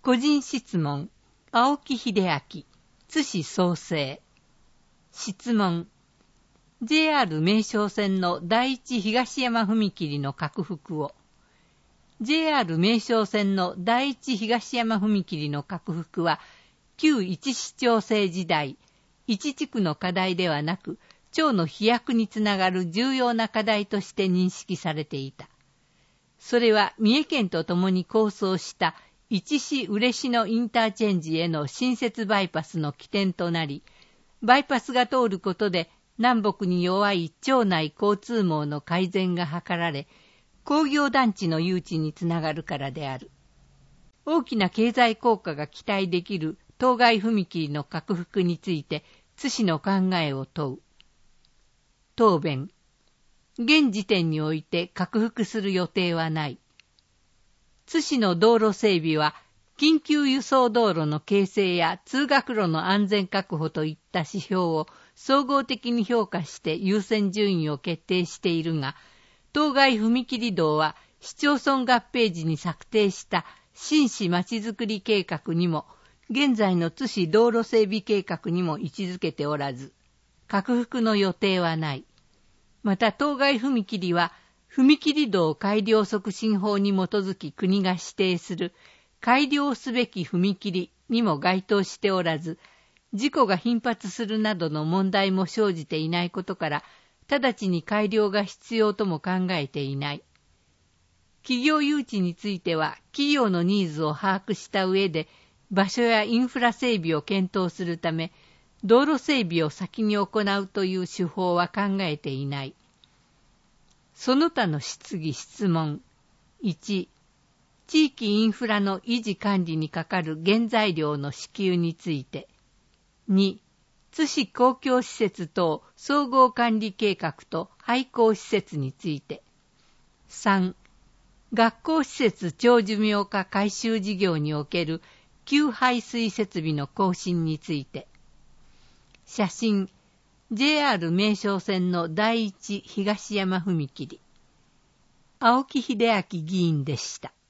個人質問、青木秀明、津市創生。質問、JR 名松線の第一東山踏切の拡幅を。JR 名松線の第一東山踏切の拡幅は、旧一市長制時代、一地区の課題ではなく、町の飛躍につながる重要な課題として認識されていた。それは三重県と共に構想した一市嬉野インターチェンジへの新設バイパスの起点となり、バイパスが通ることで南北に弱い町内交通網の改善が図られ、工業団地の誘致につながるからである。大きな経済効果が期待できる当該踏切の拡幅について津市の考えを問う。答弁。現時点において拡幅する予定はない。津市の道路整備は、緊急輸送道路の形成や通学路の安全確保といった指標を総合的に評価して優先順位を決定しているが、当該踏切道は市町村合併時に策定した新市まちづくり計画にも、現在の津市道路整備計画にも位置づけておらず、拡幅の予定はない。また当該踏切は、踏切道改良促進法に基づき国が指定する改良すべき踏切にも該当しておらず、事故が頻発するなどの問題も生じていないことから、直ちに改良が必要とも考えていない。企業誘致については、企業のニーズを把握した上で、場所やインフラ整備を検討するため、道路整備を先に行うという手法は考えていない。その他の質疑質問。1、地域インフラの維持管理にかかる原材料の支給について。2、津市公共施設等総合管理計画と廃校施設について。3、学校施設長寿命化改修事業における給排水設備の更新について。写真、JR 名松線の第一東山踏切。青木秀明議員でした。